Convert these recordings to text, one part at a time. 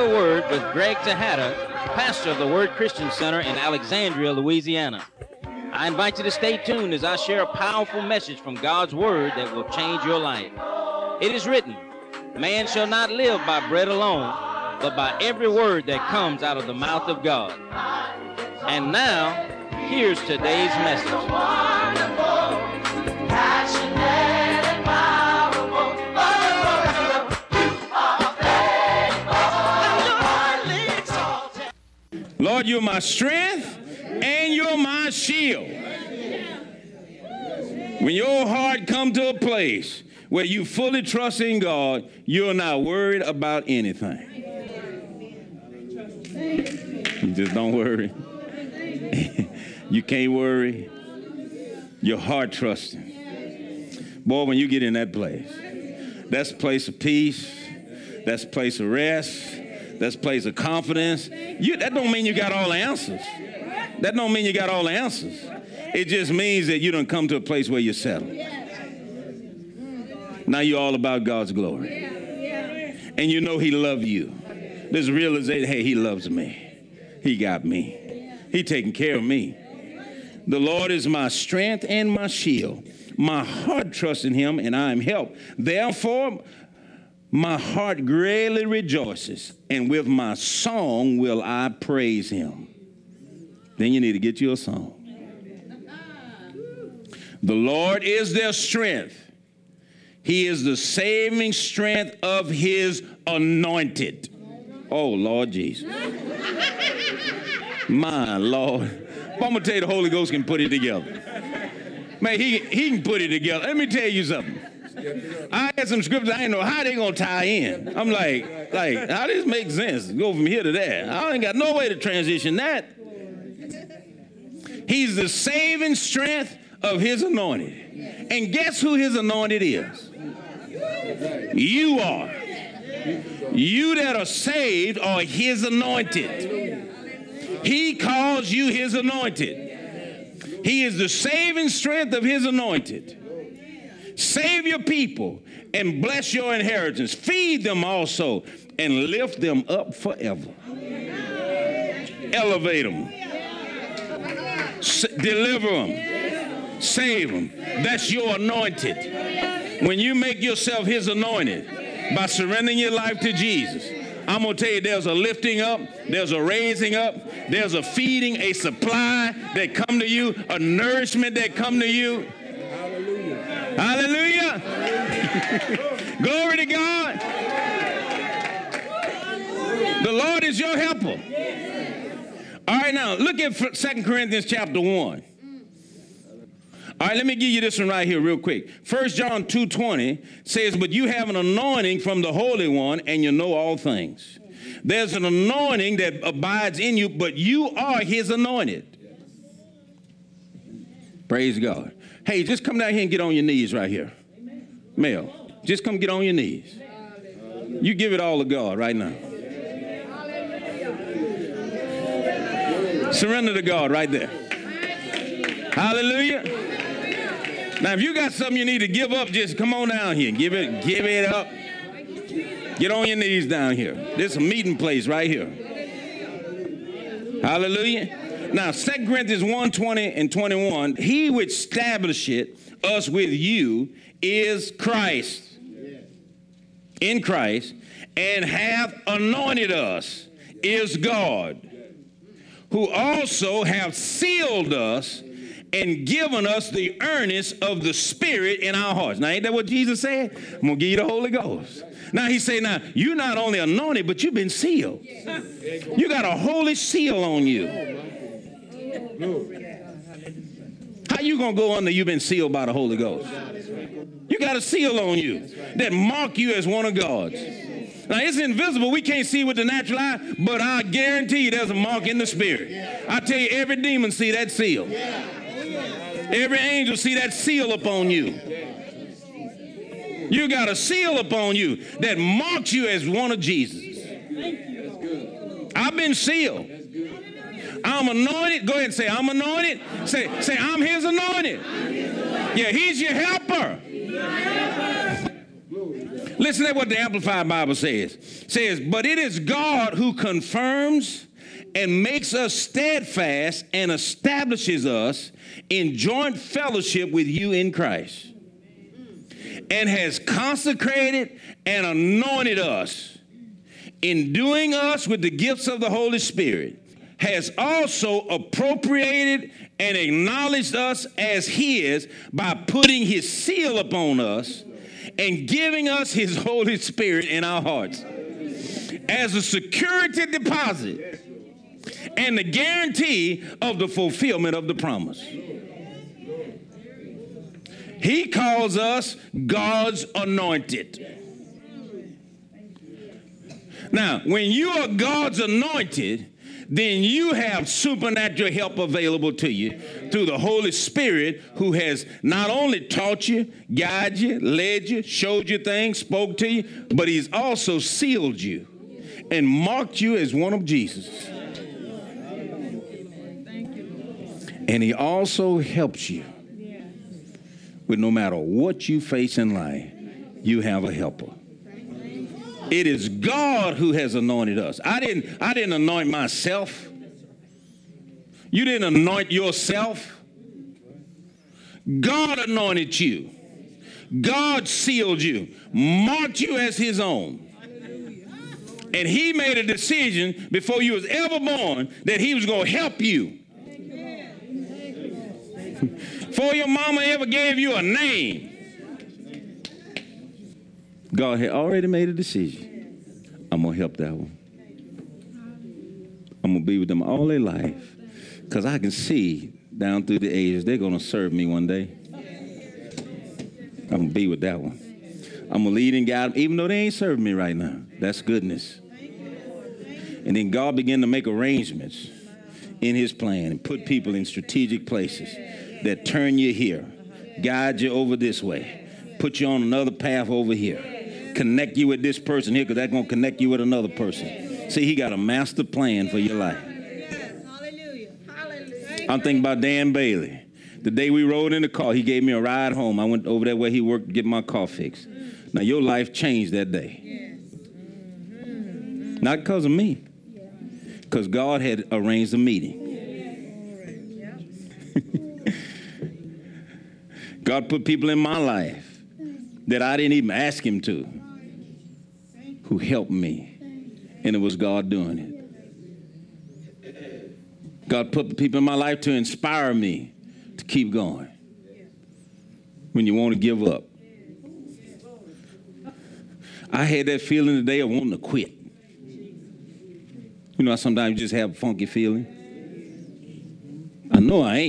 Word with Greg Tejada, pastor of the Word Christian Center in Alexandria, Louisiana. I invite you to stay tuned as I share a powerful message from God's Word that will change your life. It is written, "Man shall not live by bread alone, but by every word that comes out of the mouth of God." And now, here's today's message. Lord, you're my strength and you're my shield. When your heart comes to a place where you fully trust in God, you're not worried about anything. You just don't worry. You can't worry. Your heart trusting. Boy, when you get in that place, that's a place of peace. That's a place of rest. That's a place of confidence. That don't mean you got all the answers. That don't mean you got all the answers. It just means that you don't come to a place where you're settled. Now you're all about God's glory. And you know he loves you. This realization, hey, he loves me. He got me. He taking care of me. The Lord is my strength and my shield. My heart trusts in him and I am helped. Therefore, my heart greatly rejoices, and with my song will I praise him. Then you need to get you a song. The Lord is their strength. He is the saving strength of his anointed. Oh, Lord Jesus. My Lord. I'm going to tell you the Holy Ghost can put it together. Man, he can put it together. Let me tell you something. I had some scriptures, I didn't know how they going to tie in. I'm like, how does this make sense? Go from here to there. I ain't got no way to transition that. He's the saving strength of his anointed. And guess who his anointed is? You are. You that are saved are his anointed. He calls you his anointed. He is the saving strength of his anointed. Save your people and bless your inheritance. Feed them also and lift them up forever. Elevate them. Deliver them. Save them. That's your anointed. When you make yourself his anointed by surrendering your life to Jesus, I'm going to tell you there's a lifting up, there's a raising up, there's a feeding, a supply that come to you, a nourishment that come to you. Hallelujah. Glory to God. The Lord is your helper. All right, now look at 2 Corinthians chapter 1. All right, let me give you this one right here real quick. 1 John 2:20 says, "But you have an anointing from the Holy One, and you know all things." There's an anointing that abides in you, but you are his anointed. Praise God. Hey, just come down here and get on your knees right here. Mel, just come get on your knees. You give it all to God right now. Surrender to God right there. Hallelujah. Now, if you got something you need to give up, just come on down here. Give it up. Get on your knees down here. This is a meeting place right here. Hallelujah. Now, 2 Corinthians 1:20 and 21, he which establisheth us with you is Christ, in Christ, and hath anointed us is God, who also hath sealed us and given us the earnest of the Spirit in our hearts. Now, ain't that what Jesus said? I'm going to give you the Holy Ghost. Now, he say, now, you're not only anointed, but you've been sealed. You got a holy seal on you. How you going to go under you've been sealed by the Holy Ghost? You got a seal on you that mark you as one of God's. Now, it's invisible. We can't see with the natural eye, but I guarantee you there's a mark in the Spirit. I tell you, every demon see that seal. Every angel see that seal upon you. You got a seal upon you that marks you as one of Jesus. I've been sealed. I'm anointed. Go ahead and say, I'm anointed. Say, I'm his anointed. Yeah, he's your helper. Listen to what the Amplified Bible says. It says, but it is God who confirms and makes us steadfast and establishes us in joint fellowship with you in Christ, and has consecrated and anointed us, enduing us with the gifts of the Holy Spirit, has also appropriated and acknowledged us as his by putting his seal upon us and giving us his Holy Spirit in our hearts as a security deposit and the guarantee of the fulfillment of the promise. He calls us God's anointed. Now, when you are God's anointed, then you have supernatural help available to you through the Holy Spirit, who has not only taught you, guided you, led you, showed you things, spoke to you, but he's also sealed you and marked you as one of Jesus. And he also helps you with no matter what you face in life, you have a helper. It is God who has anointed us. I didn't anoint myself. You didn't anoint yourself. God anointed you. God sealed you, marked you as his own. And he made a decision before you was ever born that he was going to help you. Before your mama ever gave you a name, God had already made a decision. I'm going to help that one. I'm going to be with them all their life, because I can see down through the ages they're going to serve me one day. I'm going to be with that one. I'm going to lead and guide them, even though they ain't serving me right now. That's goodness. And then God began to make arrangements in his plan and put people in strategic places that turn you here, guide you over this way, put you on another path over here, connect you with this person here, because that's going to connect you with another person. See, he got a master plan for your life. I'm thinking about Dan Bailey. The day we rode in the car, he gave me a ride home. I went over there where he worked to get my car fixed. Now, your life changed that day. Not because of me, because God had arranged a meeting. God put people in my life that I didn't even ask him to, who helped me, and it was God doing it. God put people in my life to inspire me to keep going when you want to give up. I had that feeling today of wanting to quit. You know, sometimes you just have a funky feeling. I know I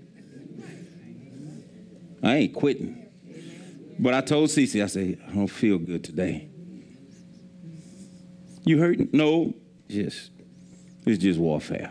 ain't quitting. But I told Cece, I said, I don't feel good today. You hurting? No, it's just warfare.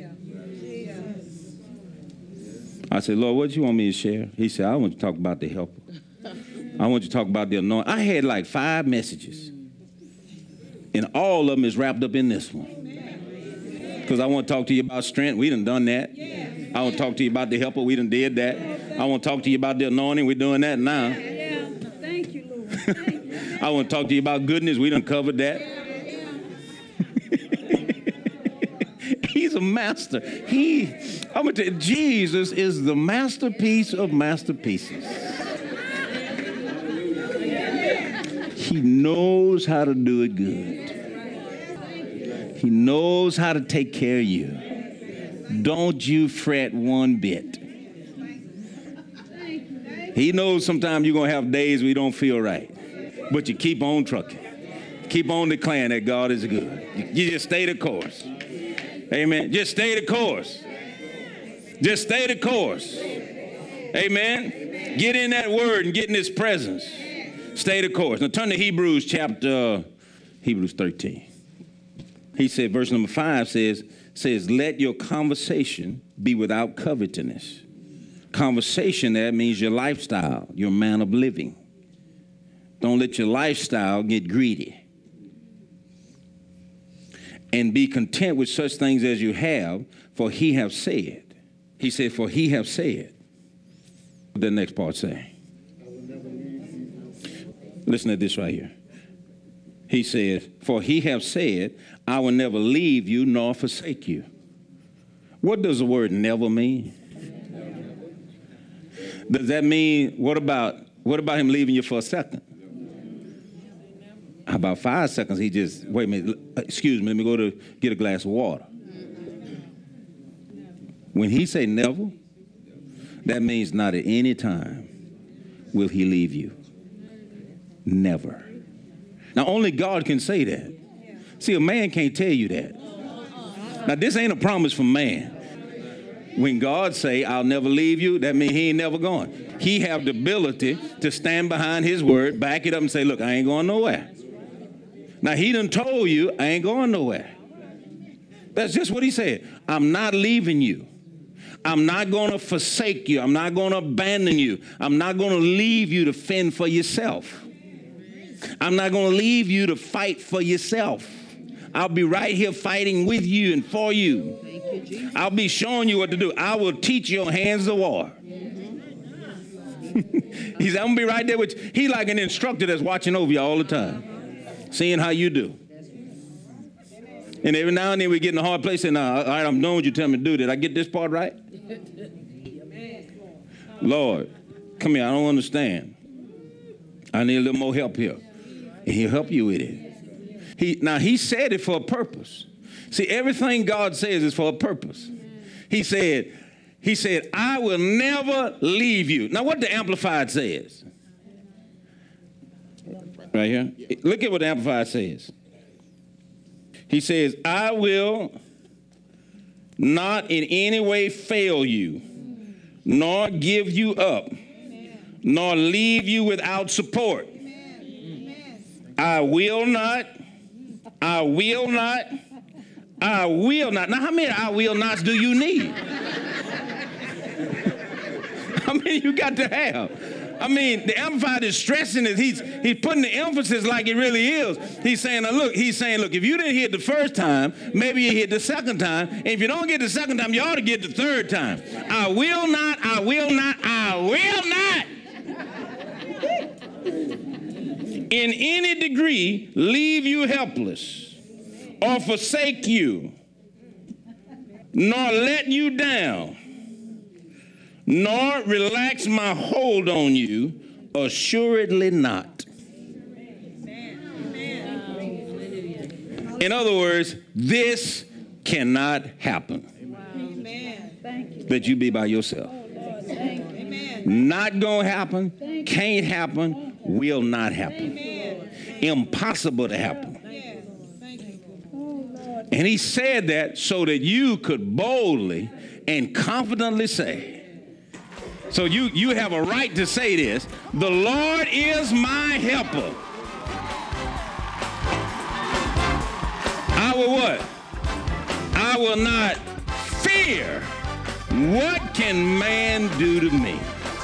I said, Lord, what do you want me to share? He said, I want you to talk about the helper. I want you to talk about the anointing. I had like 5 messages, and all of them is wrapped up in this one. Because I want to talk to you about strength. We done that. I want to talk to you about the helper. We done did that. I want to talk to you about the anointing. We're doing that now. Thank you, Lord. Thank you. I want to talk to you about goodness. We done covered that. He's a master. I'm going to tell you, Jesus is the masterpiece of masterpieces. He knows how to do it good. He knows how to take care of you. Don't you fret one bit. He knows sometimes you're going to have days where you don't feel right, but you keep on trucking. Keep on declaring that God is good. You just stay the course. Amen. Just stay the course. Just stay the course. Amen. Get in that word and get in his presence. Stay the course. Now turn to Hebrews 13. He said, verse number 5 says, let your conversation be without covetousness. Conversation, that means your lifestyle, your manner of living. Don't let your lifestyle get greedy. And be content with such things as you have, for he have said. He said, for he have said. What the next part say? Listen to this right here. He said, for he have said, I will never leave you nor forsake you. What does the word never mean? Does that mean, what about him leaving you for a second? How about 5 seconds? He just, wait a minute, excuse me, let me go to get a glass of water. When he say never, that means not at any time will he leave you. Never. Now, only God can say that. See, a man can't tell you that. Now, this ain't a promise from man. When God say, I'll never leave you, that means he ain't never going. He have the ability to stand behind his word, back it up and say, look, I ain't going nowhere. Now, he done told you, I ain't going nowhere. That's just what he said. I'm not leaving you. I'm not going to forsake you. I'm not going to abandon you. I'm not going to leave you to fend for yourself. I'm not going to leave you to fight for yourself. I'll be right here fighting with you and for you. Thank you, I'll be showing you what to do. I will teach your hands to war. He said, I'm going to be right there with you. He's like an instructor that's watching over you all the time, seeing how you do. And every now and then we get in a hard place saying, all right, I'm doing what you tell me to do. Did I get this part right? Lord, come here. I don't understand. I need a little more help here. And he'll help you with it. He said it for a purpose. See, everything God says is for a purpose. He said, I will never leave you. Now, what the Amplified says? Right here. Look at what the Amplified says. He says, I will not in any way fail you, nor give you up, nor leave you without support. I will not. I will not. I will not. Now, how many I will nots do you need? How many you got to have? I mean, the Amplified is stressing it. He's putting the emphasis like it really is. He's saying, look, if you didn't hit the first time, maybe you hit the second time. And if you don't get the second time, you ought to get the third time. I will not, I will not, I will not. In any degree, leave you helpless or forsake you, nor let you down, nor relax my hold on you, assuredly not. In other words, this cannot happen. That you be by yourself. Not gonna happen, can't happen, will not happen. Impossible to happen. And he said that so that you could boldly and confidently say, so you have a right to say this, the Lord is my helper. I will what? I will not fear. What can man do to me?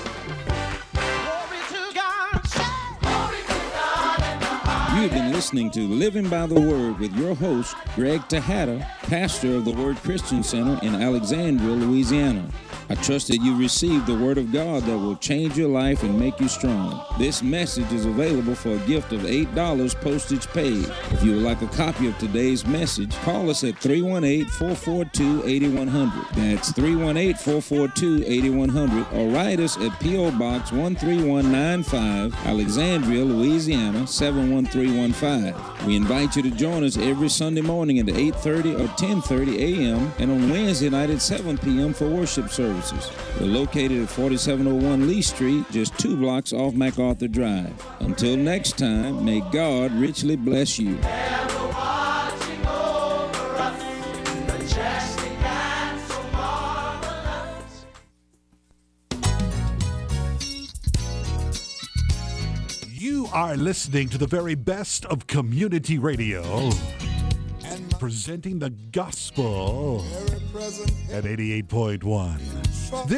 You've been listening to Living by the Word with your host, Greg Tejada, pastor of the Word Christian Center in Alexandria, Louisiana. I trust that you received the Word of God that will change your life and make you strong. This message is available for a gift of $8 postage paid. If you would like a copy of today's message, call us at 318-442-8100. That's 318-442-8100, or write us at P.O. Box 13195, Alexandria, Louisiana 71315. We invite you to join us every Sunday morning at 8:30 or 10:30 a.m. and on Wednesday night at 7 p.m. for worship services. We're located at 4701 Lee Street, just 2 blocks off MacArthur Drive. Until next time, may God richly bless you. You are listening to the very best of community radio, presenting the gospel at 88.1.